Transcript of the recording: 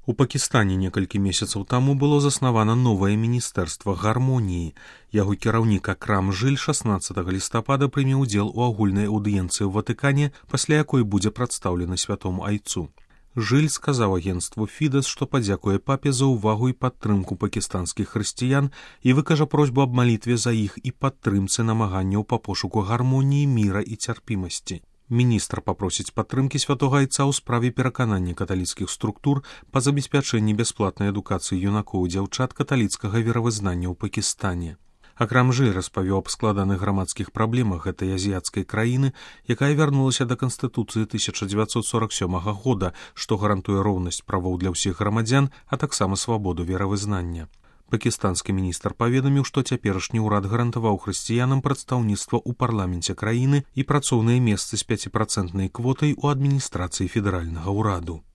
У Пакістане некалькі месяцаў таму было заснавана новае міністэрства гармоніі. Яго кіраўнік Акрам Жыль 16 лістапада прыме ўдзел у агульнай аўдыенцыі ў Ватыкане, пасля якой будзе прадстаўлены святому айцу. Жыль сказаў агенцтву Фідес, што падзякуе папе за ўвагу і падтрымку пакістанскіх хрысціян і выкажа просьбу аб малітве за іх і падтрымцы намаганняў па пошуку гармоніі, міра і цярпімасці. Міністр папросіць падтрымкі святога айца ў справе пераканання каталіцкіх структур па забеспячэнні бясплатнай адукацыі юнакоў і дзяўчат каталіцкага веравызнання ў Пакістане. Акрам Жыль распавёў аб складаных грамадскіх праблемах гэтай азіяцкай краіны, якая вярнулася да Канстытуцыі 1947 года, што гарантуе роўнасць правоў для ўсіх грамадзян, а таксама свабоду веравызнання. Пакістанскі міністр паведаміў, што цяперашні ўрад гарантаваў хрысціянам прадстаўніцтва ў парламенце краіны і працоўныя месцы з 5% квотай у адміністрацыі федэральнага ўраду.